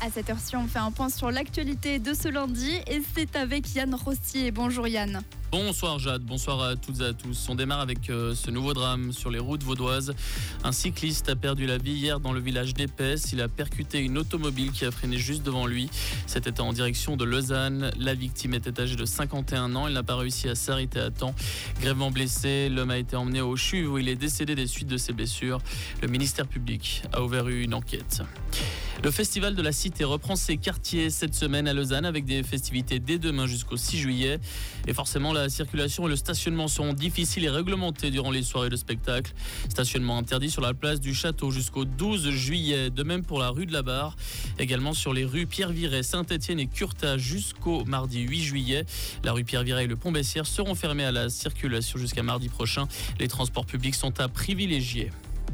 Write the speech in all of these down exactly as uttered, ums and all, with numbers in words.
À cette heure-ci, on fait un point sur l'actualité de ce lundi et c'est avec Yann Rossier. Bonjour Yann. Bonsoir Jade, bonsoir à toutes et à tous. On démarre avec euh, ce nouveau drame sur les routes vaudoises. Un cycliste a perdu la vie hier dans le village d'Épesse. Il a percuté une automobile qui a freiné juste devant lui. C'était en direction de Lausanne. La victime était âgée de cinquante et un ans. Il n'a pas réussi à s'arrêter à temps. Grièvement blessé, l'homme a été emmené au CHUV où il est décédé des suites de ses blessures. Le ministère public a ouvert une enquête. Le festival de la Cité reprend ses quartiers cette semaine à Lausanne avec des festivités dès demain jusqu'au six juillet. Et forcément, la circulation et le stationnement seront difficiles et réglementés durant les soirées de spectacle. Stationnement interdit sur la place du Château jusqu'au douze juillet. De même pour la rue de la Barre. Également sur les rues Pierre-Viret, Saint-Étienne et Curta jusqu'au mardi huit juillet. La rue Pierre-Viret et le Pont Bessières seront fermés à la circulation jusqu'à mardi prochain. Les transports publics sont à privilégier.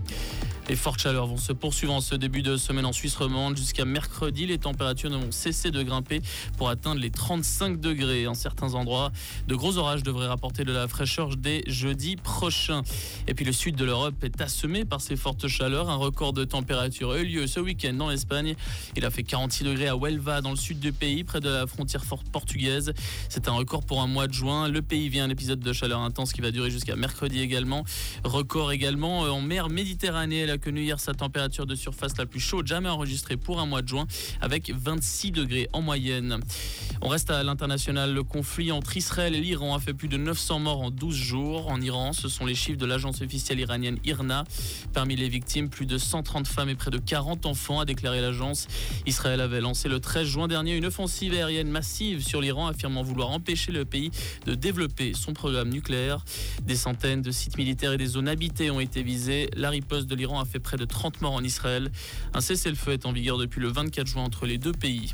Les fortes chaleurs vont se poursuivre en ce début de semaine en Suisse romande. Jusqu'à mercredi, les températures ne vont cesser de grimper pour atteindre les trente-cinq degrés en certains endroits. De gros orages devraient rapporter de la fraîcheur dès jeudi prochain. Et puis le sud de l'Europe est assommé par ces fortes chaleurs. Un record de température a eu lieu ce week-end dans l'Espagne. Il a fait quarante-six degrés à Huelva dans le sud du pays, près de la frontière portugaise. C'est un record pour un mois de juin. Le pays vit un épisode de chaleur intense qui va durer jusqu'à mercredi également. Record également en mer Méditerranée. Elle a connu hier sa température de surface la plus chaude jamais enregistrée pour un mois de juin avec vingt-six degrés en moyenne. On reste à l'international. Le conflit entre Israël et l'Iran a fait plus de neuf cents morts en douze jours. En Iran, ce sont les chiffres de l'agence officielle iranienne IRNA. Parmi les victimes, plus de cent trente femmes et près de quarante enfants, a déclaré l'agence. Israël avait lancé le treize juin dernier une offensive aérienne massive sur l'Iran, affirmant vouloir empêcher le pays de développer son programme nucléaire. Des centaines de sites militaires et des zones habitées ont été visés. La riposte de l'Iran a fait près de trente morts en Israël. Un cessez-le-feu est en vigueur depuis le vingt-quatre juin entre les deux pays.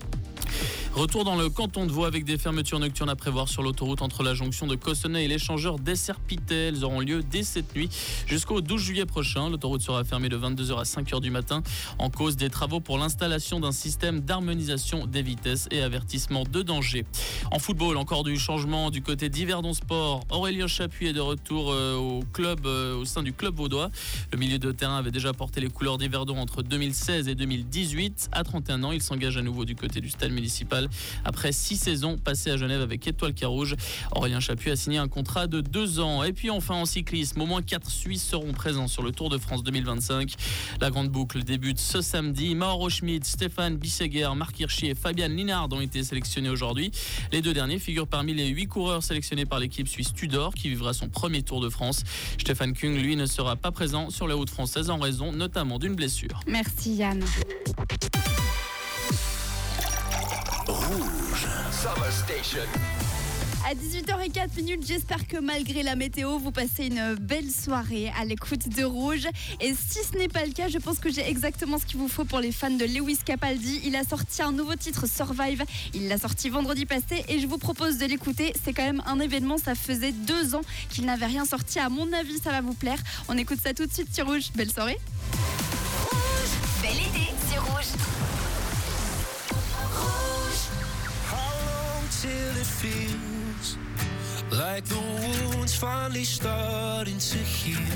Retour dans le canton de Vaud avec des fermetures nocturnes à prévoir sur l'autoroute entre la jonction de Cossonay et l'échangeur d'Esserpitet. Elles auront lieu dès cette nuit jusqu'au douze juillet prochain. L'autoroute sera fermée de vingt-deux heures à cinq heures du matin en cause des travaux pour l'installation d'un système d'harmonisation des vitesses et avertissement de danger. En football, encore du changement du côté d'Yverdon Sport. Aurélien Chapuis est de retour au club, au sein du club vaudois. Le milieu de terrain avait déjà porté les couleurs d'Yverdon entre deux mille seize et deux mille dix-huit. À trente et un ans, il s'engage à nouveau du côté du stade municipal. Après six saisons passées à Genève avec Étoile Carouge, Aurélien Chapuis a signé un contrat de deux ans. Et puis enfin en cyclisme, au moins quatre Suisses seront présents sur le Tour de France deux mille vingt-cinq. La grande boucle débute ce samedi. Mauro Schmid, Stéphane Bisseguer, Marc Hirschi et Fabian Linard ont été sélectionnés aujourd'hui. Les deux derniers figurent parmi les huit coureurs sélectionnés par l'équipe suisse Tudor qui vivra son premier Tour de France. Stéphane Kung, lui, ne sera pas présent sur les routes françaises en raison notamment d'une blessure. Merci Yann. Rouge Summer Station. À dix-huit heures zéro quatre, j'espère que malgré la météo, vous passez une belle soirée à l'écoute de Rouge. Et si ce n'est pas le cas, je pense que j'ai exactement ce qu'il vous faut pour les fans de Lewis Capaldi. Il a sorti un nouveau titre, Survive. Il l'a sorti vendredi passé et je vous propose de l'écouter. C'est quand même un événement, ça faisait deux ans qu'il n'avait rien sorti. À mon avis, ça va vous plaire. On écoute ça tout de suite sur Rouge. Belle soirée. Rouge, belle idée, c'est Rouge. Till it feels like the wound's finally starting to heal.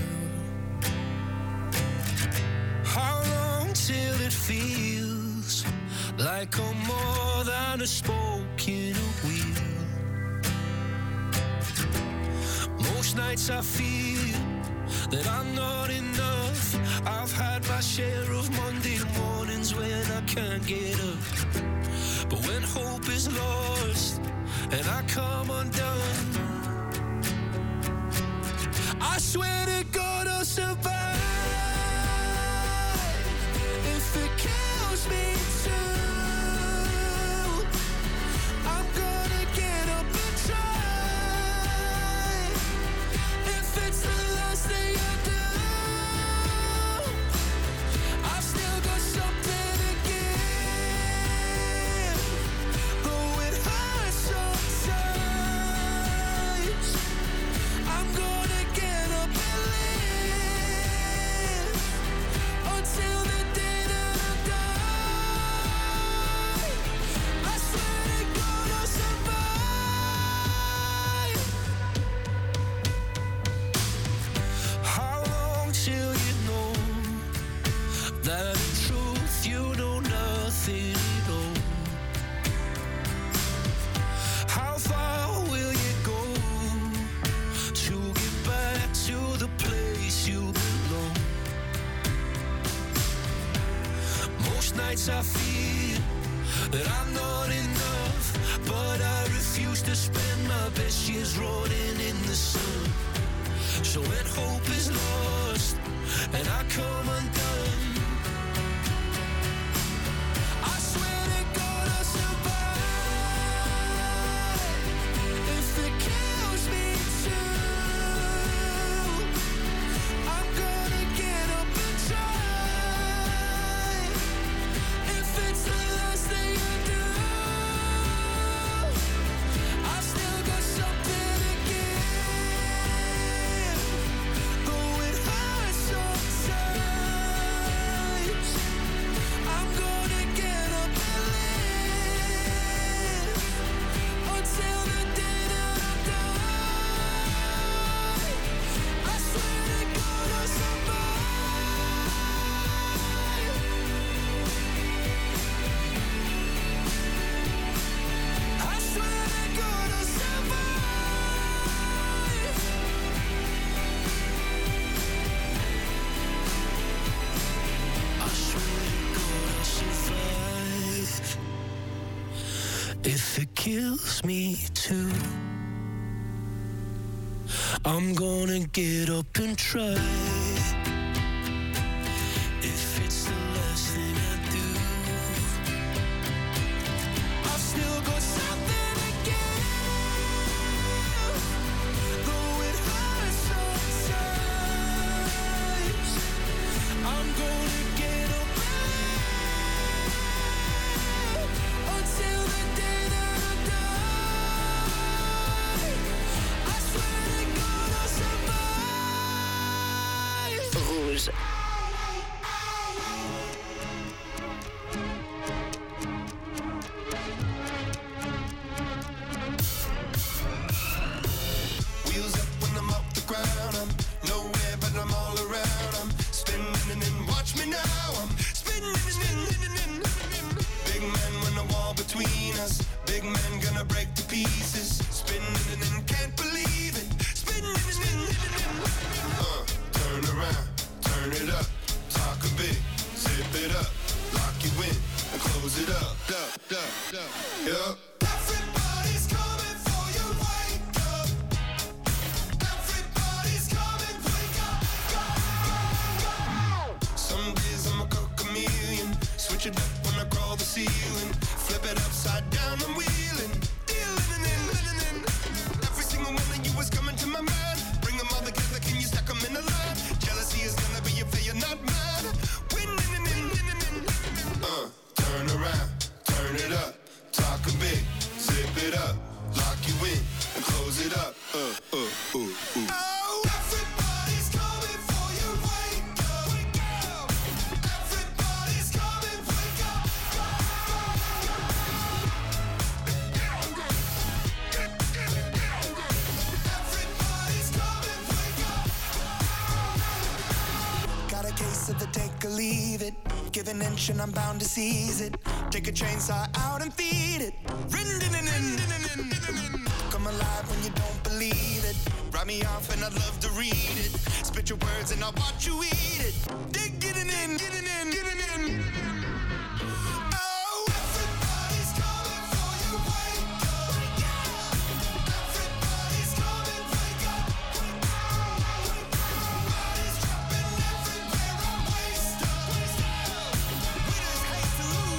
How long till it feels like I'm more than a spoke in a wheel? Most nights I feel that I'm not enough. I've had my share of Monday mornings when I can't get up. But when hope is lost and I come undone, I swear to God I'll survive. If it kills me too, I'm gonna get up and try. If it's the last thing I do, I've still got something to give. Though it hurts sometimes, I'm gonna get up and live until the day that I die. I swear to God I'll survive. How long till you know that in truth you know nothing Most nights I feel that I'm not enough, but I refuse to spend my best years rotting in the sun. So when hope is lost and I come undone, I swear to God I'll survive. If it kills me too, I'm gonna get up and try. If it's the last thing I do, I've still got something to give. Though it hurts sometimes, I'm gonna get up and live until the day that I die. I swear to God I'll survive. I swear to God I'll survive. I swear to God I'll survive. If it kills me too, I'm gonna get up and try. If it's the last thing I do, I've still got something to give. Though it hurts sometimes, I'm gonna get up and live until the day that I die. I swear to God I'll survive. Rouge. Wheels up when I'm off the ground. I'm nowhere, but I'm all around. I'm spinning and watch me now. I'm spinning and spinning. Big man when a wall between us. Big man gonna break to pieces. Spinning and can't believe it. Spinning and spinning. Uh, turn around, turn it up. Talk a bit, zip it up. Lock you in and close it up. Up, up, up. Yup. Everybody's coming for you. Wake up. Everybody's coming, wake up, go, go, go. Some days I'm a chameleon. Switch it up when I crawl the ceiling. Flip it upside down, I'm wheeling. Dealing and in, living in. Every single one of you is coming to my mind. Bring them all together, can you stack them in a line? Jealousy is gonna be your failure, not mine. Winning and in, winning in. Uh, turn around, turn it up. Talk a bit, zip it up. Lock you in and close it up. Uh, uh, uh, uh. Oh, everybody's coming for you. Wake up, wake up. Everybody's coming, wake up, go, go, go. Everybody's coming, wake up. Got a case of the take or leave it. Give an inch and I'm bound to seize it. Take a chainsaw out and feed it. Come alive when you don't believe it. Write me off and I'd love to read it. Spit your words and I'll watch you eat it. Dig getting in, getting in, getting in. Oh, everybody's coming for you. Wake up. Everybody's coming, wake up. Bodies dropping everywhere. I'm wasted. Winners hate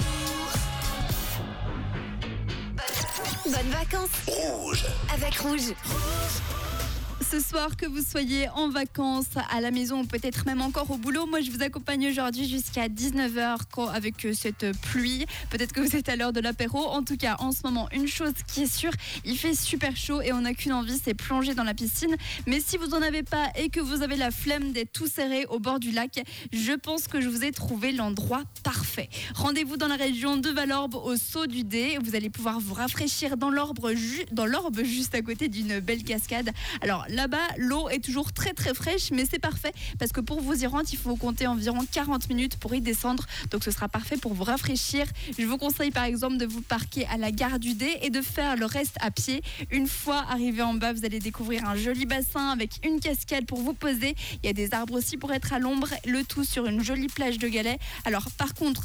to lose. Bonnes vacances. Rouge. Avec Rouge. Ce soir, que vous soyez en vacances, à la maison ou peut-être même encore au boulot, moi je vous accompagne aujourd'hui jusqu'à dix-neuf heures avec cette pluie. Peut-être que vous êtes à l'heure de l'apéro. En tout cas, en ce moment, une chose qui est sûre, il fait super chaud et on n'a qu'une envie, c'est plonger dans la piscine. Mais si vous n'en avez pas et que vous avez la flemme d'être tout serré au bord du lac, je pense que je vous ai trouvé l'endroit parfait. Rendez-vous dans la région de Valorbe, au Saut du Dé. Vous allez pouvoir vous rafraîchir dans l'orbe, ju- dans l'orbe juste à côté d'une belle cascade. Alors là-bas, l'eau est toujours très très fraîche, mais c'est parfait parce que pour vous y rendre, il faut compter environ quarante minutes pour y descendre. Donc ce sera parfait pour vous rafraîchir. Je vous conseille par exemple de vous parquer à la gare du Dé et de faire le reste à pied. Une fois arrivé en bas, vous allez découvrir un joli bassin avec une cascade pour vous poser. Il y a des arbres aussi pour être à l'ombre, le tout sur une jolie plage de galets. Alors par contre,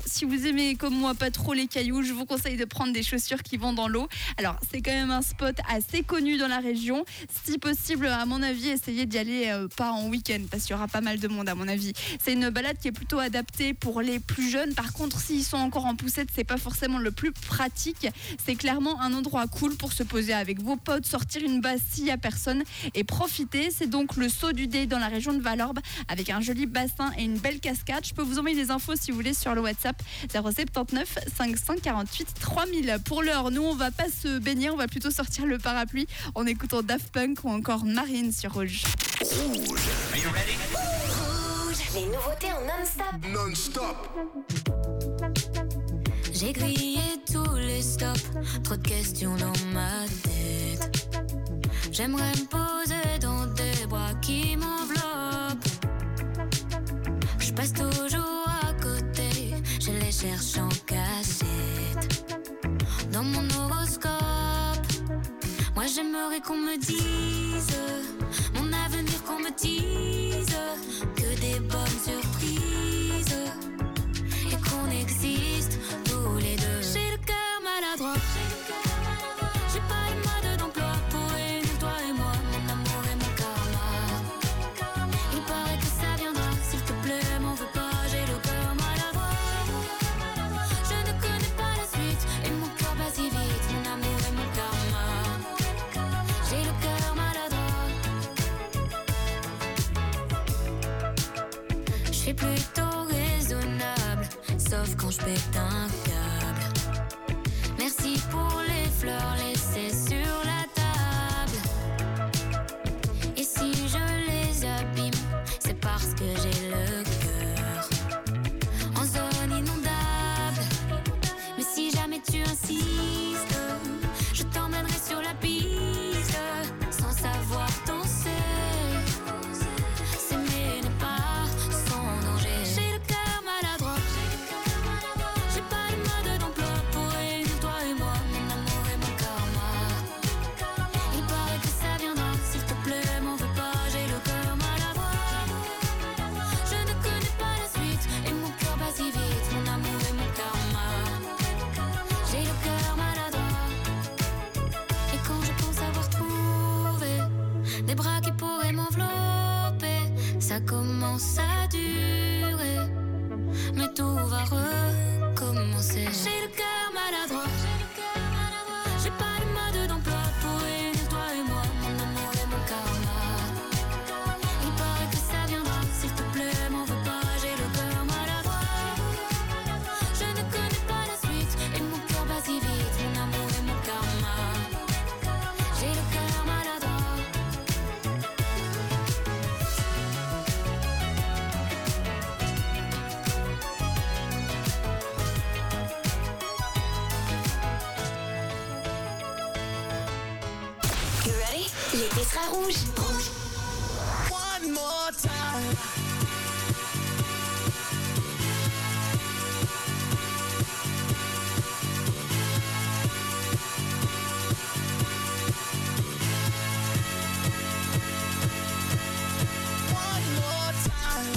si vous aimez comme moi pas trop les cailloux, je vous conseille de prendre des chaussures qui vont dans l'eau. Alors, c'est quand même un spot assez connu dans la région. Si possible, à mon avis, essayez d'y aller euh, pas en week-end parce qu'il y aura pas mal de monde à mon avis. C'est une balade qui est plutôt adaptée pour les plus jeunes. Par contre, s'ils sont encore en poussette, c'est pas forcément le plus pratique. C'est clairement un endroit cool pour se poser avec vos potes, sortir une base s'il y a personne et profiter. C'est donc le Saut du Dé dans la région de Valorbe avec un joli bassin et une belle cascade. Je peux vous envoyer des infos si vous voulez sur le WhatsApp zéro sept neuf cinq cent quarante-huit trois mille. Pour l'heure, nous on va pas se baigner, on va plutôt sortir le parapluie en écoutant Daft Punk ou encore Marine sur Rouge. Rouge. Are you ready? Rouge, les nouveautés en non-stop. Non-stop. J'ai grillé tous les stops, trop de questions dans ma tête. J'aimerais me poser dans des bras qui m'enveloppent. Je passe toujours à côté, je les cherche en cachette. Dans mon horoscope, moi j'aimerais qu'on me dise mon avenir, qu'on me dise que des bonnes surprises et qu'on existe tous les deux. J'ai le cœur maladroit, j'ai pas le mode d'emploi pour réunir toi et moi, mon amour et mon karma. Il paraît que ça viendra, s'il te plaît m'en veux pas, j'ai le cœur maladroit. Je ne connais pas la suite et mon cœur bat si vite, mon amour et mon karma. J'ai le cœur maladroit. Je suis plutôt raisonnable, sauf quand je pète un câble. Merci pour les fleurs laissées sur la table. Et si je les abîme, c'est parce que j'ai le cœur en zone inondable. Mais si jamais tu insistes, je t'emmènerai sur la piste sans savoir danser. S'aimer n'est pas sans danger. J'ai le cœur maladroit, j'ai pas le mode d'emploi pour réunir toi et moi, mon amour et mon karma. Il paraît que ça viendra, s'il te plaît m'en veux pas, j'ai le cœur maladroit. Je ne connais pas la suite et mon cœur bat si vite, mon amour et mon karma. J'ai le cœur maladroit. Et quand je pense avoir trouvé des bras qui pourraient m'envelopper, ça commence à durer, mais tout va recommencer. J'ai le cœur maladroit, j'ai pas le mode d'emploi pour réunir toi et moi, mon amour et mon karma. Il paraît que ça viendra, s'il te plaît m'en veux pas, j'ai le cœur maladroit. Je ne connais pas la suite et mon cœur bat si vite, mon amour et mon karma. J'ai le cœur maladroit. You ready? L'été sera rouge. Rouge. One more time. One more time.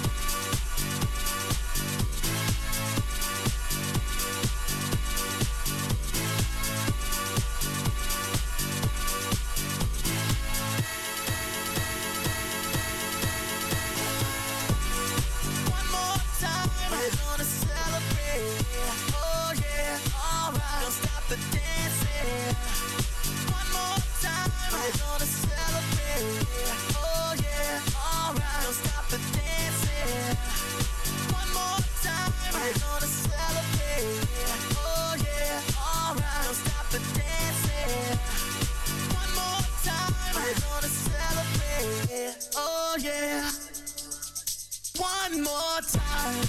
One more time, we're gonna celebrate. Oh yeah, alright. Don't stop the dancing. One more time, we're gonna celebrate. Oh yeah, alright. Don't stop the dancing. One more time, we're gonna celebrate. Oh yeah, alright. Don't stop the dancing. One more time, we're gonna celebrate. Oh yeah. One more time.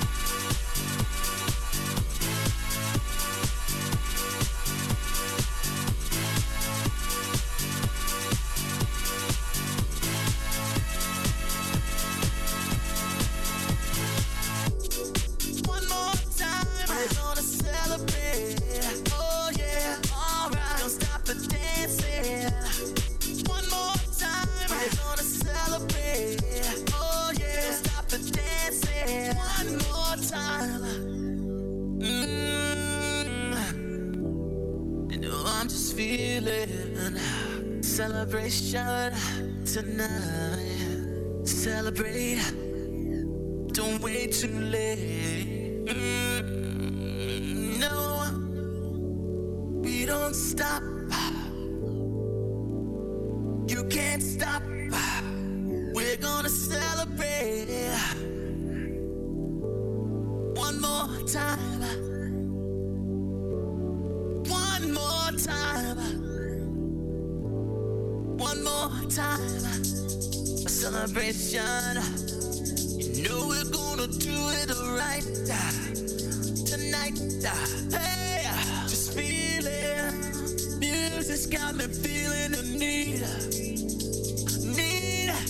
One more time, we're gonna celebrate. Oh yeah, alright. Don't stop the dancing. One more time, we're gonna celebrate. Oh yeah, don't stop the dancing. One more time. feeling. Celebration tonight. Celebrate. Don't wait too late. Mm, no, we don't stop. You can't stop. We're gonna celebrate. One more time. One more time. One more time. A celebration. You know we're gonna do it right tonight. Hey, just feel it. Music's got me feeling the need. Need.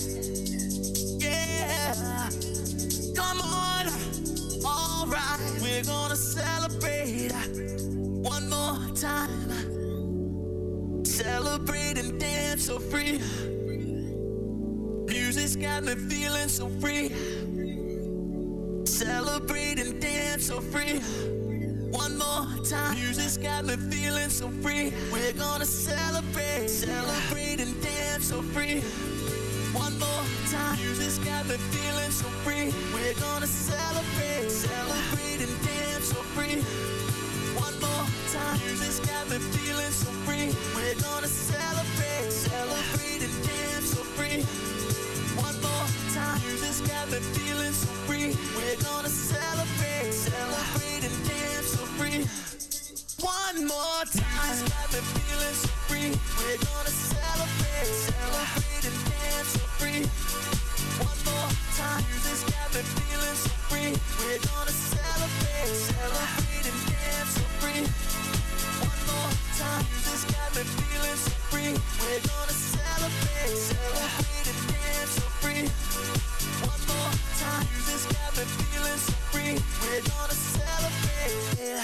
Yeah. Come on. All right. We're gonna celebrate one more time. Celebrate and dance so free. Music's got me feeling so free. Celebrate and dance so free. One more time. Music's got me feeling so free. We're gonna celebrate. Celebrate and dance so free. One more time. Music's got me feeling so free. We're gonna celebrate. Celebrate and dance so free. One more time. Music's got me feeling so free. We're gonna celebrate. Celebrate and dance so free. One more time. Music's got me feeling so free. We're gonna celebrate. Celebrate and dance so free. One more time. Music's got me feeling so free. We're gonna celebrate. Celebrate and dance so free. One more time. Music's got me feeling so free. We're gonna celebrate. Celebrate and dance so free. One more time. Music's got me feeling so free. We're gonna celebrate. Celebrate and dance so free. One more time. Music's got me feeling so free. We're gonna celebrate.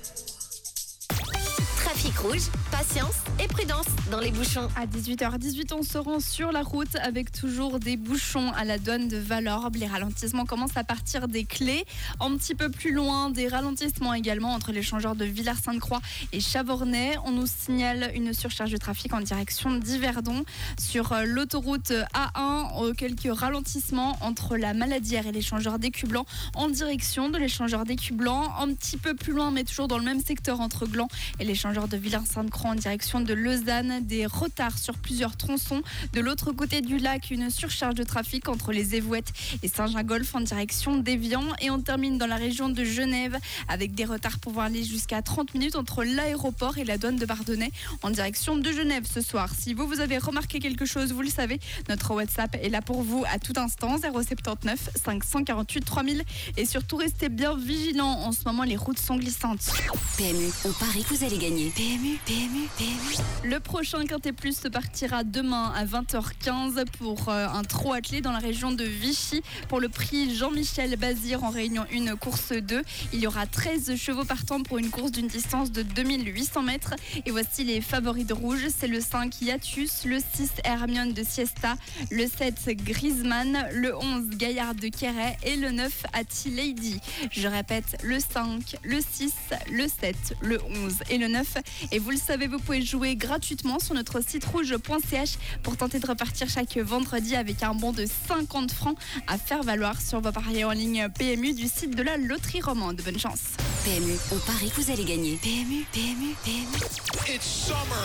Trafic rouge, patience et prudence dans les bouchons. À dix-huit heures dix-huit, on se rend sur la route avec toujours des bouchons à la douane de Valorbe. Les ralentissements commencent à partir des Clés. Un petit peu plus loin, des ralentissements également entre l'échangeur de Villars-Sainte-Croix et Chavornay. On nous signale une surcharge de trafic en direction d'Yverdon. Sur l'autoroute A un, quelques ralentissements entre la Maladière et l'échangeur d'Écublanc en direction de l'échangeur d'Écublanc. Un petit peu plus loin, mais toujours dans le même secteur entre Gland et l'échangeur de Villars-Sainte-Croix en direction de Lausanne. Des retards sur plusieurs tronçons. De l'autre côté du lac, une surcharge de trafic entre les Évouettes et Saint-Gingolph en direction d'Évian. Et on termine dans la région de Genève avec des retards pouvant aller jusqu'à trente minutes entre l'aéroport et la douane de Bardonnay en direction de Genève ce soir. Si vous, vous avez remarqué quelque chose, vous le savez, notre WhatsApp est là pour vous à tout instant, zéro soixante-dix-neuf cinq cent quarante-huit trois mille. Et surtout, restez bien vigilants. En ce moment, les routes sont glissantes. P M U, on parie que vous allez gagner. P M U, P M U, P M U. Le prochain Quintet Plus se partira demain à vingt heures quinze pour euh, un trot attelé dans la région de Vichy pour le prix Jean-Michel Bazir en réunion un course deux. Il y aura treize chevaux partants pour une course d'une distance de deux mille huit cents mètres. Et voici les favoris de rouge. C'est le cinq Yatus, le six Hermione de Siesta, le sept Griezmann, le onze Gaillard de Quéret et le neuf Ati Lady. Je répète, le cinq, le six, le sept, le onze et le neuf. Et vous le savez, vous pouvez jouer gratuitement sur notre site rouge point c h pour tenter de repartir chaque vendredi avec un bon de cinquante francs à faire valoir sur vos paris en ligne P M U du site de la loterie romande. Bonne chance. P M U, on parie que vous allez gagner. P M U, P M U, P M U. It's summer.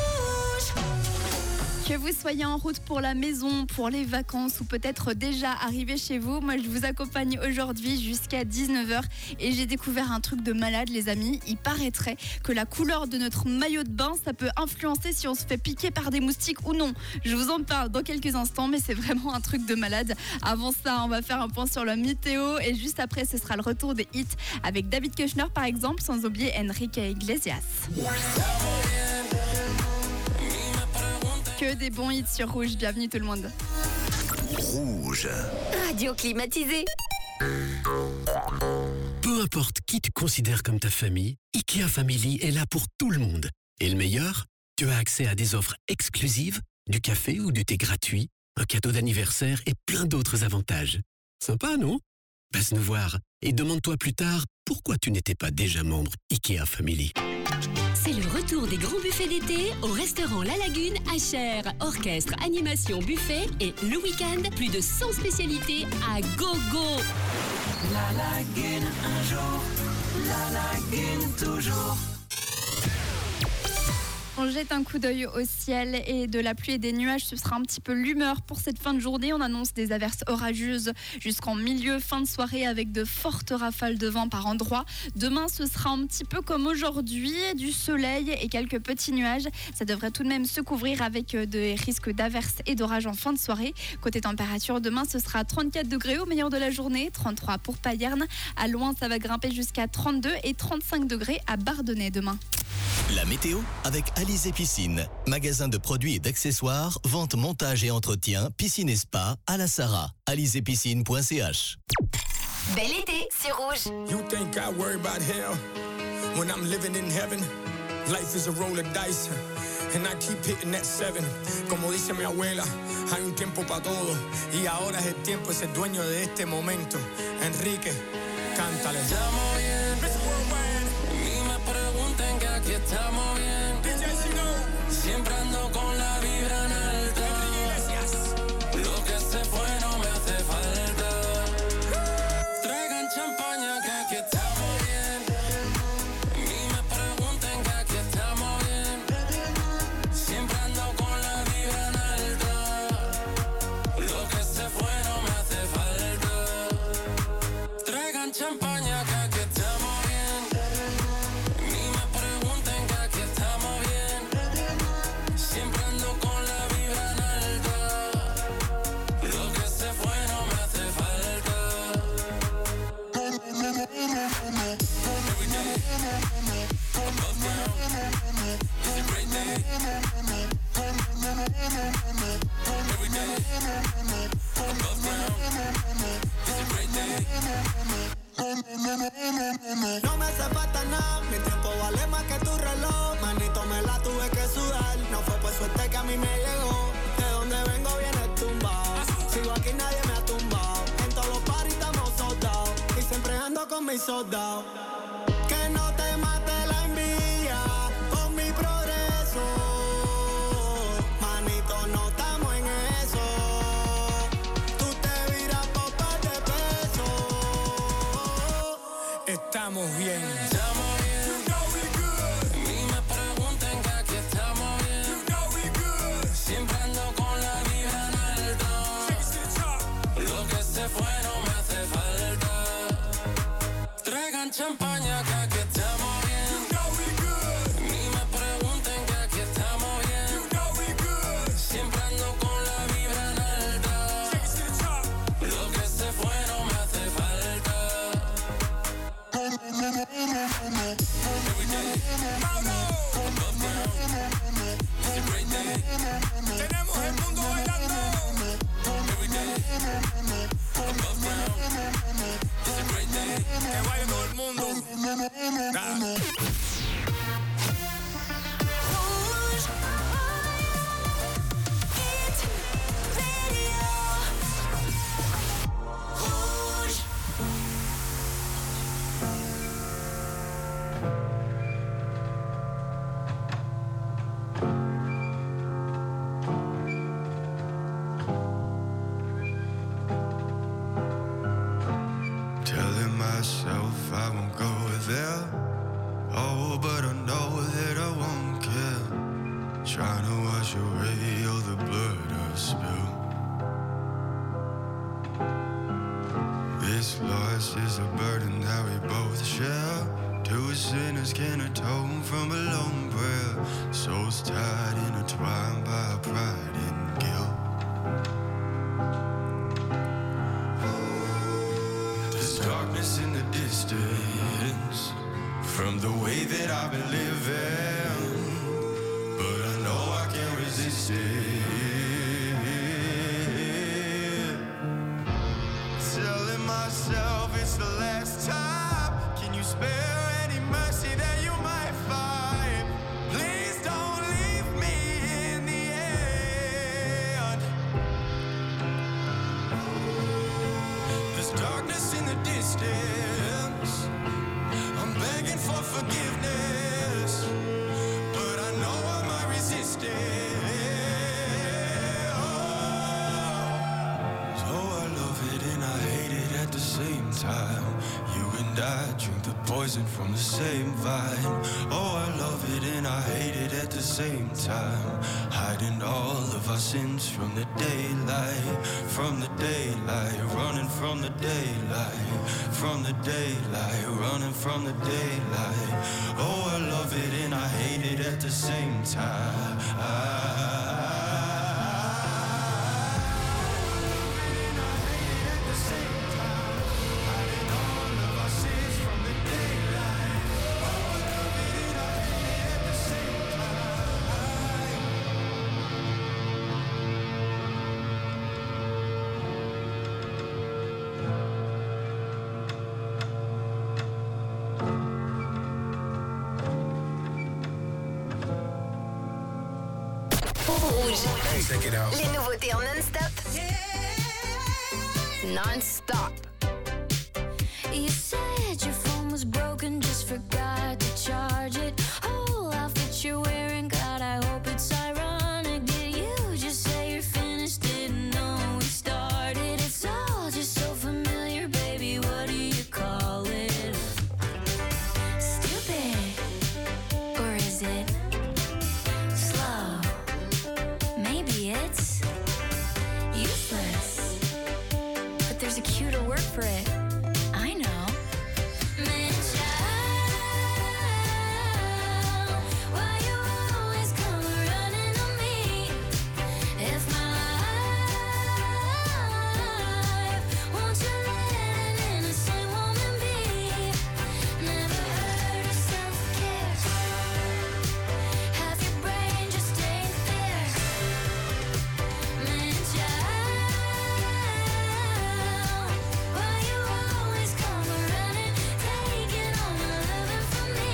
Que vous soyez en route pour la maison, pour les vacances ou peut-être déjà arrivé chez vous, moi je vous accompagne aujourd'hui jusqu'à dix-neuf heures et j'ai découvert un truc de malade les amis. Il paraîtrait que la couleur de notre maillot de bain, ça peut influencer si on se fait piquer par des moustiques ou non. Je vous en parle dans quelques instants, mais c'est vraiment un truc de malade. Avant ça, on va faire un point sur la météo et juste après, ce sera le retour des hits avec David Kushner par exemple, sans oublier Enrique Iglesias. Que des bons hits sur Rouge, bienvenue tout le monde. Rouge. Radio climatisée. Peu importe qui tu considères comme ta famille, IKEA Family est là pour tout le monde. Et le meilleur, tu as accès à des offres exclusives, du café ou du thé gratuit, un cadeau d'anniversaire et plein d'autres avantages. Sympa, non ? Passe nous voir et demande-toi plus tard pourquoi tu n'étais pas déjà membre IKEA Family. C'est le retour retour des grands buffets d'été au restaurant La Lagune à Cher. Orchestre, animation, buffet et le week-end, plus de cent spécialités à gogo. La Lagune un jour, la Lagune toujours. On jette un coup d'œil au ciel et de la pluie et des nuages, ce sera un petit peu l'humeur pour cette fin de journée. On annonce des averses orageuses jusqu'en milieu, fin de soirée avec de fortes rafales de vent par endroits. Demain, ce sera un petit peu comme aujourd'hui, du soleil et quelques petits nuages. Ça devrait tout de même se couvrir avec des risques d'averses et d'orages en fin de soirée. Côté température, demain, ce sera trente-quatre degrés au meilleur de la journée, trente-trois pour Payerne. À Loin, ça va grimper jusqu'à trente-deux et trente-cinq degrés à Bardonnay demain. La météo avec Alizé Piscine, magasin de produits et d'accessoires, vente, montage et entretien, piscine et spa à la Sarah. alizé piscine point c h. Bel été sur Rouge. You think I worry about hell when I'm living in heaven? Life is a roll of dice and I keep hitting that seven. Como dice mi abuela, hay un tiempo para todo y ahora es el tiempo de ser dueño de este momento. Enrique, cántale. Estamos bien, ni me pregunten que aquí estamos bien. Siempre ando con la vibra en alta. Lo que se fue no me hace falta. Traigan champaña que aquí estamos bien. Ni me pregunten que aquí estamos bien. Siempre ando con la vibra en alta. Lo que se fue no me hace falta. Traigan champaña que aquí estamos bien. Ni me pregunten que aquí estamos bien. Siempre ando con la vibra en alta. Lo que se fue no me hace falta. Every day, above ground, is a great day. Every day, above ground, is a great day. No me hace falta nada, mi tiempo vale más que tu reloj. Manito, me la tuve que sudar, no fue por suerte que a mí me llegó. De donde vengo viene tumbado, sigo aquí nadie me ha tumbado. En todos los paris estamos soldados y siempre ando con mis soldados. Que no te mate la envidia con mi progreso. Manito, no estamos en eso. Tú te viras por par de pesos. estamos bien. Estamos bien. You know we good. Ni me pregunten que aquí estamos bien. You know we good. Siempre ando con la vibra en alta. Lo que se fue no me hace falta. Traigan champaña que aquí estamos bien. You know we good. Ni me pregunten que aquí estamos bien. You know we good. Siempre ando con la vibra en alta. Lo que se fue no me hace falta. Every day, above ground, it's a great day. Tenemos el mundo bailando. Every day, above ground, it's a great day. Que baile todo el mundo. Nah. Telling myself I won't go there. Oh, but I know that I won't care. Trying to wash away all the blood I've spilled. This loss is a burden that we both share. Two sinners can atone from a lone prayer. Souls tied, intertwined by pride and guilt. There's darkness in the distance from the way that I've been living, but I know I can't resist it. Telling myself it's the last time. Can you spare any mercy that you might find? Please don't leave me in the end. There's darkness in the distance. I'm begging for forgiveness, but and I drink the poison from the same vine. Oh, I love it and I hate it at the same time. Hiding all of our sins from the daylight, from the daylight, running from the daylight, from the daylight, running from the daylight. Oh, I love it and I hate it at the same time. Check it out. Les nouveautés en non-stop. Non-stop. You said your phone was broken, just forgot to charge it. Oh, outfit you're wearing, God, I hope it's ironic. Did you just say you're finished? Didn't know we started. It's all just so familiar, baby. What do you call it? Stupid, or is it slow? Maybe it's useless, but there's a cuter word for it. I know. Man, child, why you always come running on me? If my life, won't you let an innocent woman be? Never heard of self-care. Half your brain just ain't there. Man, child, why you always come running, taking all my loving from me?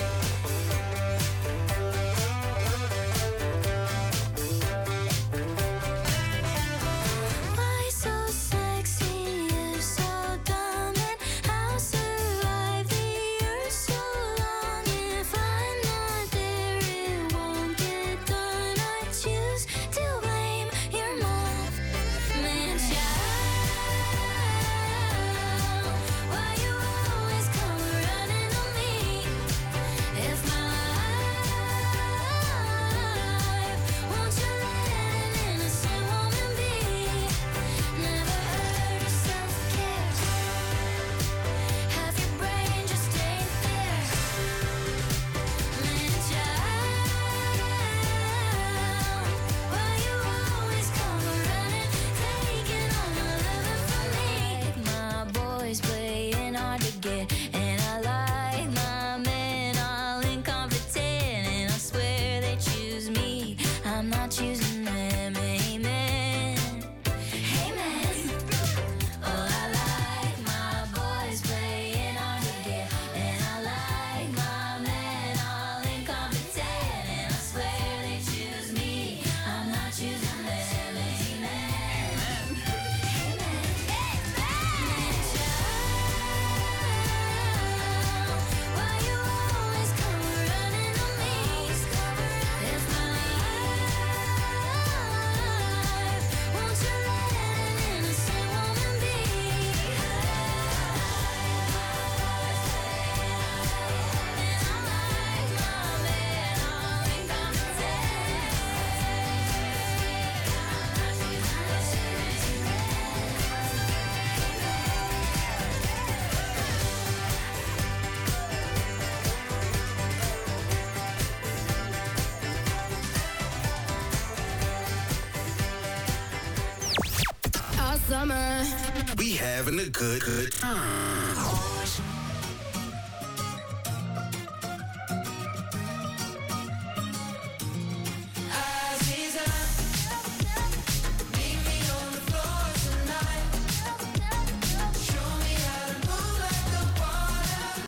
Why so sexy, you so dumb, and I'll survive the years so long. If I'm not there, it won't get done. I choose to blame your mom. Man, child, why you always come running on me? If my life, won't you let an innocent woman be? Never heard of self-care. Half your brain just ain't there. Man, child, why you always come running, taking all my loving from me? My boys playing hard to get, and I like my men all incompetent, and I swear they choose me, I'm not choosing them. Amen. Amen. Oh, I like my boys playing hard to get, and I like my men all incompetent, and I swear they choose me, I'm not choosing them. Amen. Amen. Man, child, why you always come running on me? If my life, won't you let an innocent woman be? And I like my men all incompetent. All summer. We having a good, good time.